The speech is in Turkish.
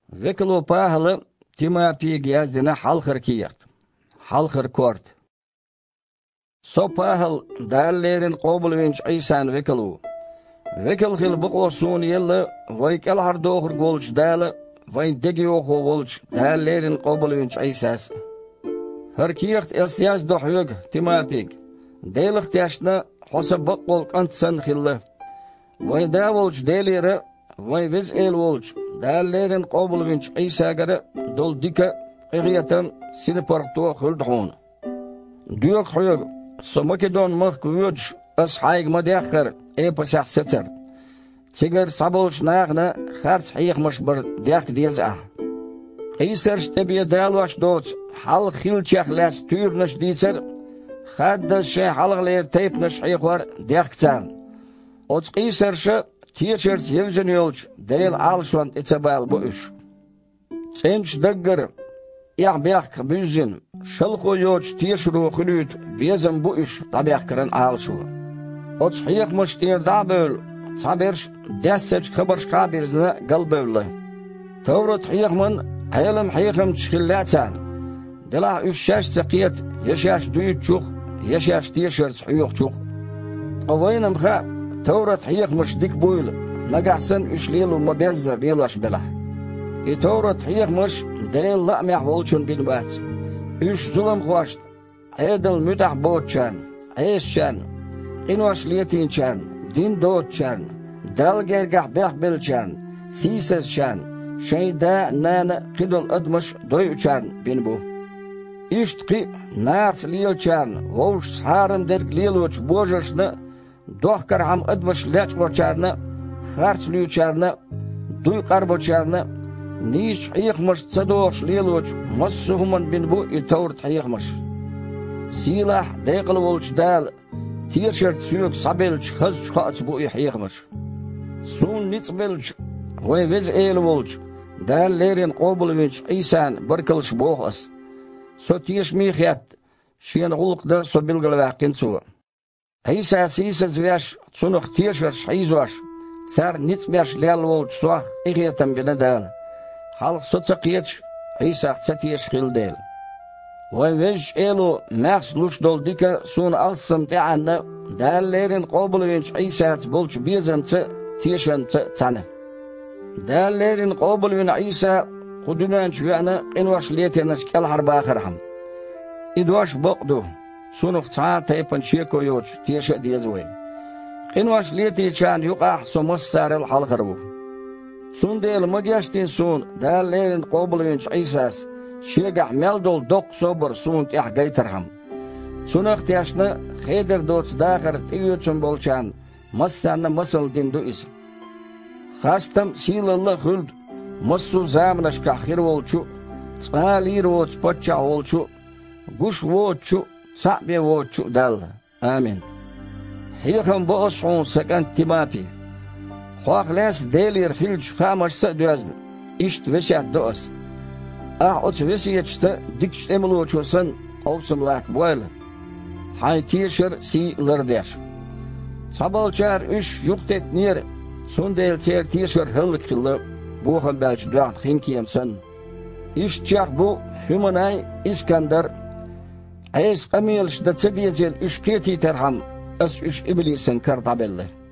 Vekelo Pahlı Timapie gezdine halkır kiyaht. Halkır kort. So Pahıl dallerin qobulvinç İsan vekelo. Vekel hil buqosun yella vaykel har doğur golç dalı vay degi oxo golç dallerin qobulvinç İsas. Her kiyaht esiyaz dohyug Timapie. Deylik teşna hosa baqol qantsan xilla. Vay da volç deylere vay viz el volç dallerin qobulvinç İsagara dol dika qiyatam sini parqto xuldhun. Duyuk huyug Somakedon mahkuyuj as haig madakhir pasah seter. Tiger sabolch naagna kharts hiigmers ber dak dieza. Isers tebiya dalwash dots hal khilchach las tuurnish ditser. Khadda she halgleer teipnish hiigwar daktan. Ots isersche tierchers yevzen yolch del alshwant itzabal bu ish. Tsench dagger Yağbiyaq büzün, şılqo yoç tiyşru xülüt, bezem bu iş tabiyaqkırın alşu. Oç hiyiqmış tiyirda böl, sabirş, desteç kıbırş kabirzine galbövlü. Tavrat hiyiqmın, ayılım hiyiqim çıkıllatsan. Dila üşşaş zaqiyet, yaşaş duyutçuq, yaşaş tiyşirç hiyiqçuq. Qavaynım xa, tavrat hiyiqmış dik buyul, nagahsın üşliyilu mabezzer yelaş bela. İtavrat hiyiqmış, Del la'meh volchun bilbat. Üç zulüm xoşt. Edil mütah boğçan. Eşçan. Qinvaş liyetinçan. Din doğçan. Dal gergah behbilçan. Sisesçan. Şeyda nana qidol admış doyuçan bin bu. İşt qi nars liyelçan. Volş sarim derg liyeloç boğuşını. Dohkar ham admış leçboçarını. Xarç liyuçarını. Duy qarboçarını. Niş hiyiqmış tsadoş liyeloç massuhuman bin bu itavrt hiyiqmış. Silah deyqil volç dal tiyşert suyuk sabelç khaz çqaç bu hiyiqmış. Sun nitsbelç ve vez el volç dallerin qobulvinç İsan birkilş boğas. So tiyeş mihiyat şiyen gulqda so bilgil vaqin su. İsa sisaz veş sunuq tiyşert şizvaş tsar nitsbeş lel volç suaq igiyetam bine dal. Halk sotsaqiyech İsa tsatiyesh khildel. Ve vej elo maks lush dol dika sun alsam ta'anna dallerin qobulvinç İsa bolç bezamtsa tiyeshantsa tsana. Dallerin qobulvin İsa qudunanch yana qinwash letenash kal harba akhirham. Idwash boqdu sunuq tsa taypan cheko yoch tiyesha diyazwe. Qinwash letechan yuqah somassarel halqarbu. Sundel magyarstin sun dallerin qobulvinç İsas şegah meldol dok sober sunt gaytarham. Sunaq tiyashna xeder dots daqir tiyuçun bolchan massanna masal dindu is. Xastam silallah huld massu zamnash kahir volchu tsalir vots pocha volchu gush vochu sabe vochu dal. Amin. Hiqam bosun sakant timapi. Xoqlas delir xilch xamaşsa dözd. İşt veşat dos. Oç vesiyetçte dikçtemuluçusan olsumlat boyla. Haytişir si lırdeş. Sabalçar üç yuqtet nir. Sundel ser tişir hıllık xillı. Bu xambelç dağın xinkiyemsen. İştçak bu Hümanay İskandar. Ayes qamiyel şda tsediyezel üç keti terham. As üç iblisin kartabelli.